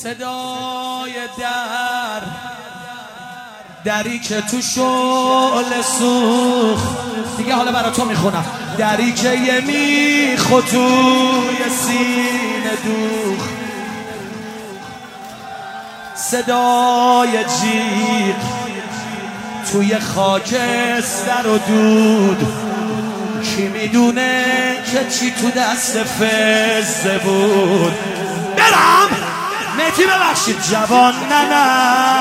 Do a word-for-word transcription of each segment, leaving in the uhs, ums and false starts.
صدای در دری که تو شعله سوخ دیگه، حالا برا تو میخونم. دری که یه میخو توی سینه دوخ، صدای جیغ توی خاکستر و دود. کی میدونه که چی تو دست فزه بود. برم مهدی ببخشید جوان نه نه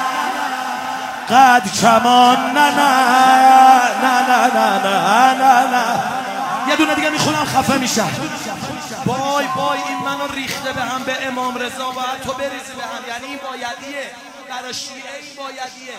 قد کمان نه نه نه نه نه نه نه نه. یه دونه دیگه میخونم خفه میشم. بای بای این منو ریخته به هم به امام رضا، باید تو بریزی به هم. یعنی این بایدیه برای شیعه، این بایدیه.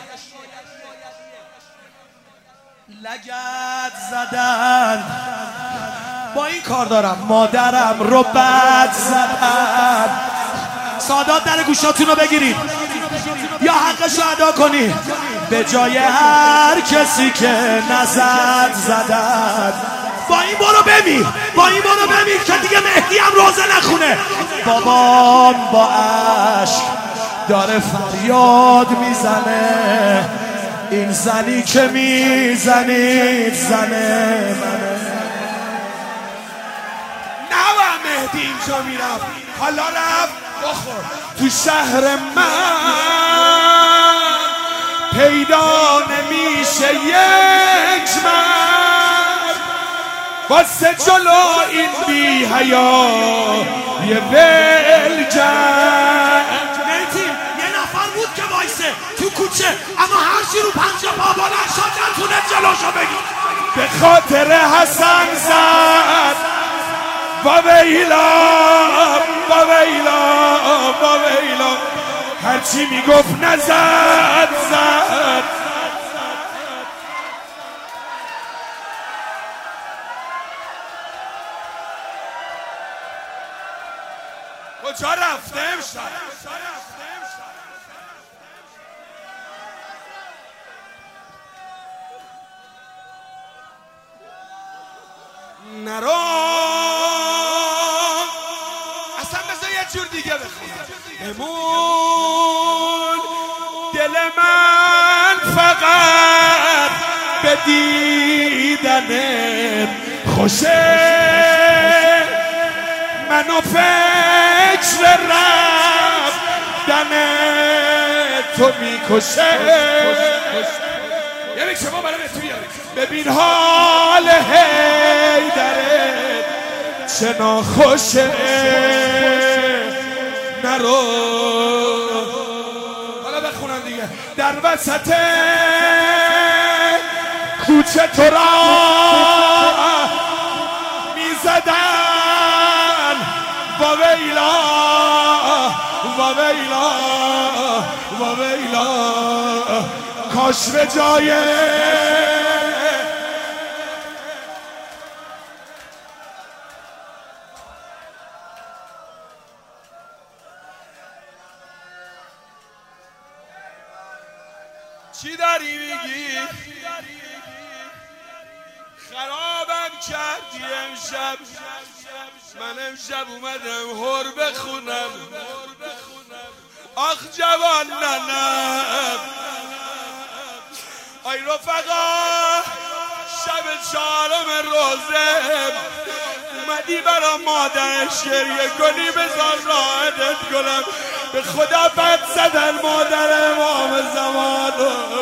لگد زدن با این کار دارم، مادرم رو بد زدن. سادات در گوشاتون رو بگیرید یا حقش رو ادا کنید به جای هر کسی که نزد زدن. با این برو بمیر، با این برو بمیر که دیگه مهدی هم روزه نخونه. بابام با عشق داره فریاد میزنه، این زنی که میزنید زنه منه. نه و مهدی اینجا میرفت، حالا رفت بخور. تو شهر من پیدا نمیشه یک مرد واسه جلو این بی حیا یه ولجن. مهدی یه نفر بود که وایسه تو کوچه، اما هر چی رو پنجه پا بلند شد نتونه جلوشو بگیر. به خاطر حسن زد با ویلا با ویلا با ویلا، هرچی میگفت نزد زد. کجا رفته امشب؟ نرو اصلا بذار یه جور دیگه بخونم. بمون دل من فقط به دیدنت خوشه، منو فکر رفتن تو میکشه. یه بیک شما برای تو بیاریم. ببین حال حیدرت چه ناخوشه، نرو. حالا بخونم دیگه. در وسط کوچه تو را میزدن با ویلا با ویلا با ویلا، کاش به جای چی داری میگی؟ خرابم کردی امشب. من امشب اومدم هر بخونم. آخ جوان ننم آی رفقا، شب چهارم روزه اومدی برا مادر گریه کنی، بذار راحتت کنم. به خدا بد زدن مادر امام زمانم.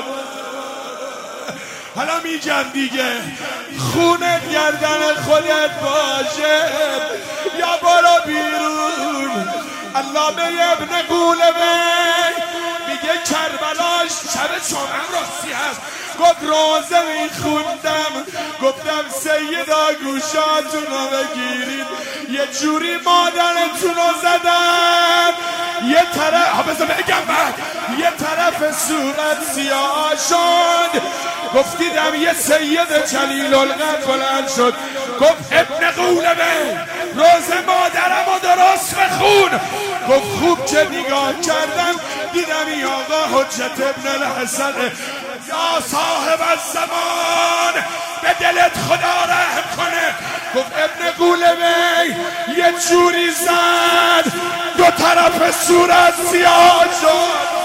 حالا میگم دیگه، خونت گردن خودت باشه یا برو بیرون. الله به ابن قولبه میگه کربلاش شب چهارم راستی هست. گفت روزه میخوندم، گفتم سیدا گوشاتونو بگیرید، یه جوری مادرتونو زدن. یه طرف ها بذار بگم بعد، یه طرف صورت سیاه شد. گفتیدم یه سید جلیل القدر بلند شد گفت ابن قولبه روز مادرم و درست بخون. گفت خوب که نگاه کردم دیدم این آقا حجت ابن الحسن. یا صاحب الزمان به دلت خدا رحم کنه. گفت ابن قولبه یه جوری زد دو طرف صورت سیاه شد.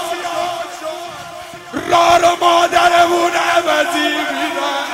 رار و مادرمون عوضی میدن.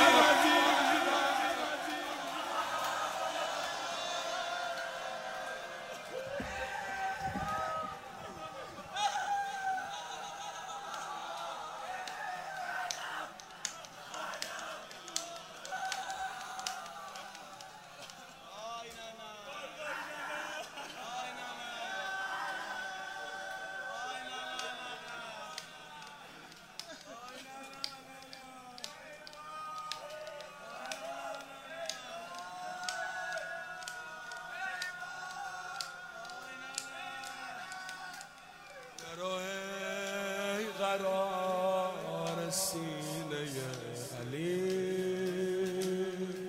ای قرار سینه علی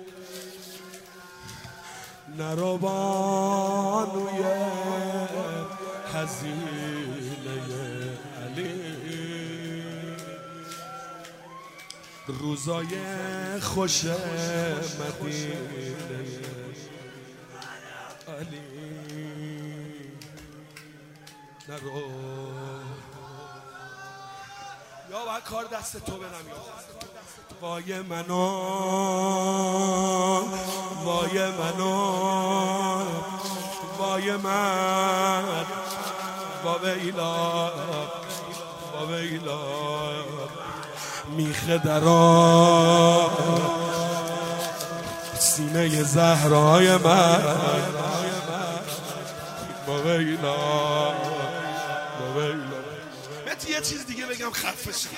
نرو بانوی حزینه علی. روزای خوش مدینه علی نرو. یا باید کار دست تو برم یا وای منو وای منو وای من ویلا ویلا میخه درا سینه زهرای من ویلا ویلا. مهدی یه چیز دیگه بگم خفه شد.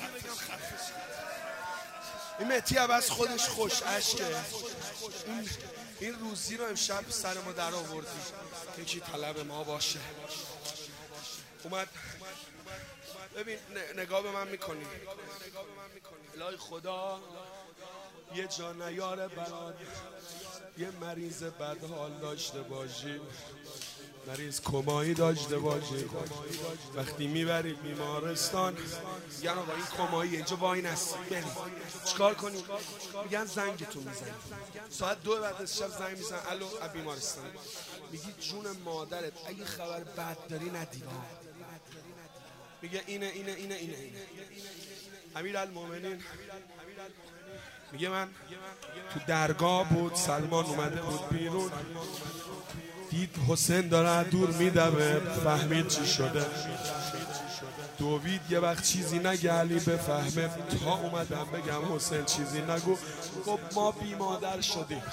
این مهدی عوض خودش خوش عشقه. این این روزی رو امشب سر ما در آوردی یکی طلب ما باشه. اومد ببین نگاه به من میکنی الهی خدا یه جا نیاره برات یه مریض بدحال داشته باشی، مریض کمایی داشته باشی، وقتی میبری بیمارستان میگن آقا این کمایی اینجا وای نستی بریم چیکار کنیم؟ میگن زنگتون میزنیم. ساعت دو بعد از شب زنگ میزن الو بیمارستان. میگی جون مادرت اگه خبر بد داری ندیدی. میگه اینه اینه اینه اینه اینه امیرالمومنین میگه من تو درگاه بود، سلمان اومده بود بیرون، دید حسین داره دور میدوه، فهمید چی شده، دوید یه وقت چیزی نگه علی بفهمه، تا اومدم بگم حسین چیزی نگو، گفت ما بی مادر شدیم.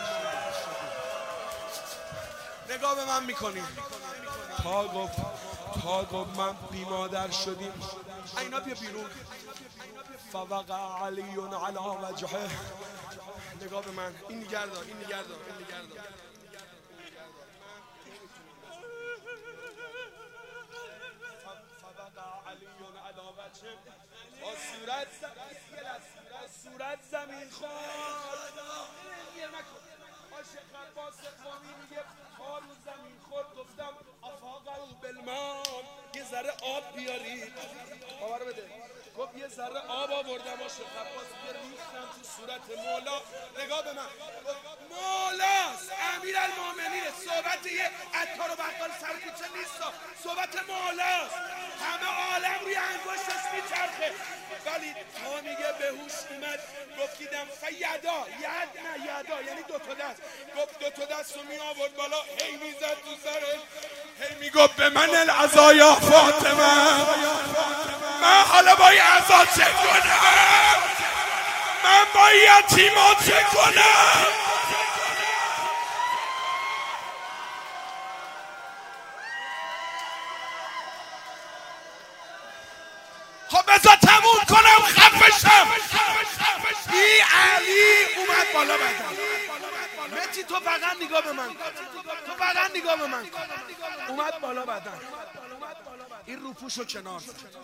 نگاه به من میکنی تا گفت تا گفت من بی مادر شدیم. اینا بیا بیرون. فوقع علی علی وجهه. نگاه به من، این نگردار این نگردار این نگردار. فوقع علی علی وجهه. با صورت با صورت زمین خورد. عاشق عباس قومی میگه پا رو زمین خورد، گفتم افاقه بالماء، یه ذره آب بیارید. باور بده گفت یه ذره آب آوردم عاشق عباس یه ریختم تو صورت مولا. نگاه به من، مولاست امیرالمومنین. صحبت یه عطار و بقال سرکوچه نیست، صحبت مولاست. همه عالم روی انگشتش میچرخه، ولی تا میگه به هوش اومد گفت دیدم فیدا ید نه یدا یعنی دو تا دست، گفت دو تا دست رو می آورد بالا، هی میزد تو سرش، هی میگفت به من العزایا فاطمه، من حالا با این عزا چه کنم؟ من با یتیما چه کنم؟ خب بذار تموم کنم خفشم. این علی اومد بالا بدن. متی تو فقط نگاه به من، تو فقط نگاه به من. اومد بالا بدن. این روپوشو کنار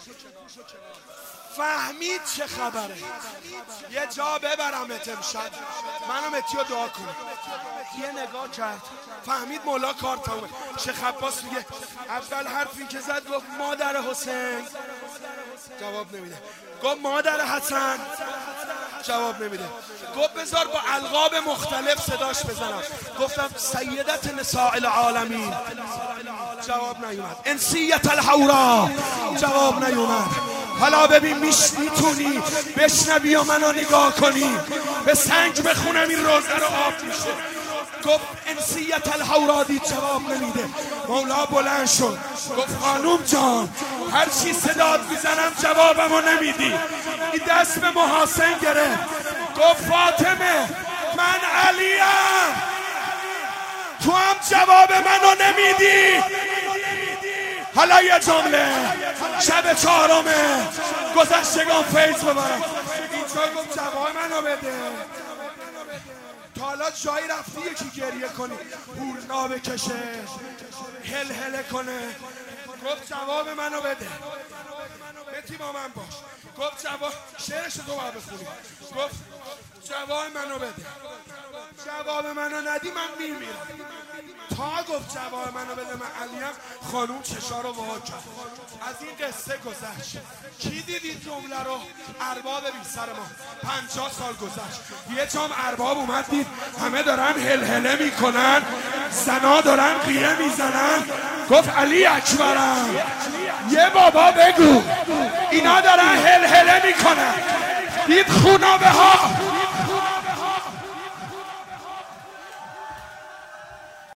فهمید چه خبره. یه جا ببرمت امشب، منو متیو دعا کنه. یه نگاه کرد فهمید مولا کار تمومه. شیخ عباس میگه اول حرفی که زد گفت مادر حسین، جواب نمیده. گفت مادر حسن، جواب نمیده. گفت بذار با القاب مختلف صداش بزنم. گفتم سیدت نساء العالمین، جواب نیومد. انسیت الحورا، جواب نیومد. حالا ببین میش میتونی بشنوی و منو نگاه کنی، به سنگ بخونم این روزه رو آب میشه. گفت انسیت الحورا، دید جواب نمیده. مولا بلند شد گفت خانوم جان هر چی صدات میزنم جوابمو نمیدی. این دست به محاسن گرفت گفت فاطمه من علیم، تو هم جواب منو نمیدی. حالا یه جمله، شب چهارمه گذشتگان فیض ببرم. اینجا گفت جواب منو بده. تا حالا جایی رفتی یکی گریه کنی هورنا بکشه هل هله کنه؟ گفت جواب منو بده، بتی با من باش. گفت جواب، شعرشو تو باید بخونی. گفت جواب منو بده، جواب منو ندی من میمیرم. تا گفت جواب منو بده من علیم، خانوم چشا رو وا کرد. از این قصه گذشت. کی دید این جمله رو؟ ارباب بی سر ما. پنجاه سال گذشت. یه جام ارباب اومد دید همه دارن هلهله میکنن، زنا دارن قیه میزنن. گفت علی اکبرم یه بابا بگو اینا دارن هلهله میکنن. دید خونابه ها